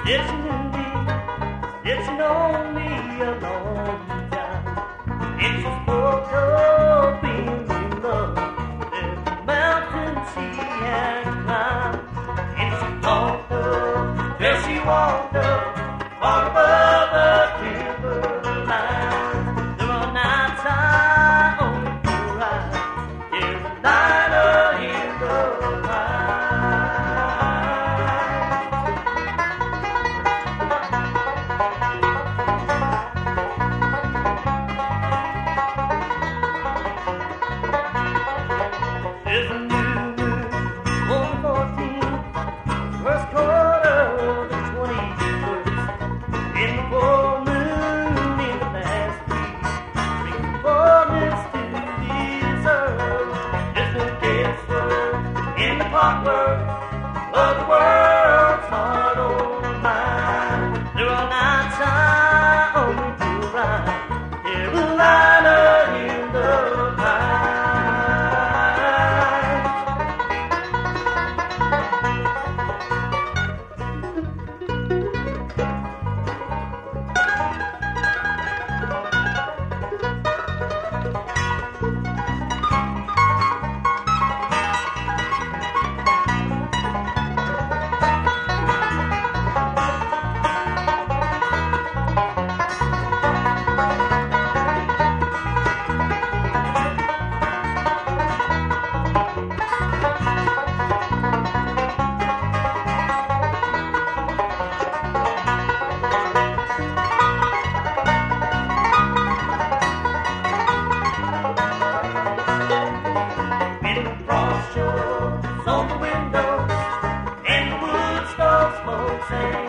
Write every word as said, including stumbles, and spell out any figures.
It's new me, it's known me a long time. It's just spoke of being in love. There's a mountain she has climbed. And she talked up, till she walked up, far above the timberline. There are nights I only feel right. There's a liner in the pine. There's a new moon on the fourteenth, first quarter of the twenty-first. In the full moon in the last week, brings the fullness to this earth. There's no guesswork in the clockwork of the world's hard old mind. There are nights I only feel right. There's a liner in the pine. On the window and the wood stove smoke.